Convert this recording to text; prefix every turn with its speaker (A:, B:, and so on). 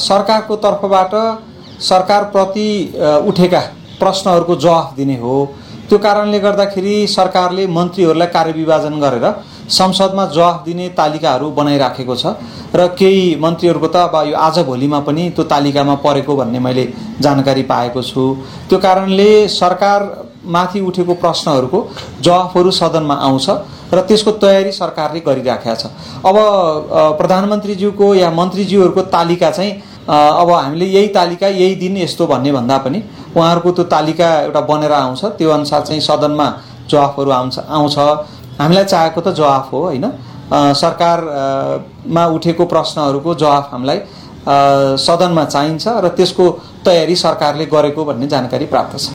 A: सरकारको तर्फबाट सरकारप्रति उठेका प्रश्नहरूको जवाफ दिने हो। त्यो कारणले गर्दाखेरि सरकारले मन्त्रीहरूलाई कार्यविभाजन गरेर संसदमा जवाफ दिने तालिकाहरू बनाइराखेको छ र केही मन्त्रीहरूको त अब यो आजभोलिमा पनि त्यो तालिकामा परेको भन्ने मैले जानकारी पाएको छु। त्यो कारणले सरकारमाथि उठेको प्रश्नहरूको जवाफहरू सदनमा आउँछ र त्यसको तयारी सरकारले गरिराखेको छ। अब प्रधानमन्त्रीज्यूको या मन्त्रीज्यूहरूको तालिका चाहिँ अब हामीले यही तालिका यही दिन यस्तो भन्ने भन्दा पनि उहाँहरूको त्यो तालिका एउटा बनेर आउँछ। त्यो अनुसार चाहिँ सदनमा जवाफहरू आउँछ। हामीलाई चाहेको त जवाफ हो होइन, सरकारमा उठेको प्रश्नहरूको जवाफ हामीलाई सदनमा चाहिन्छ र त्यसको तयारी सरकारले गरेको भन्ने जानकारी प्राप्त छ।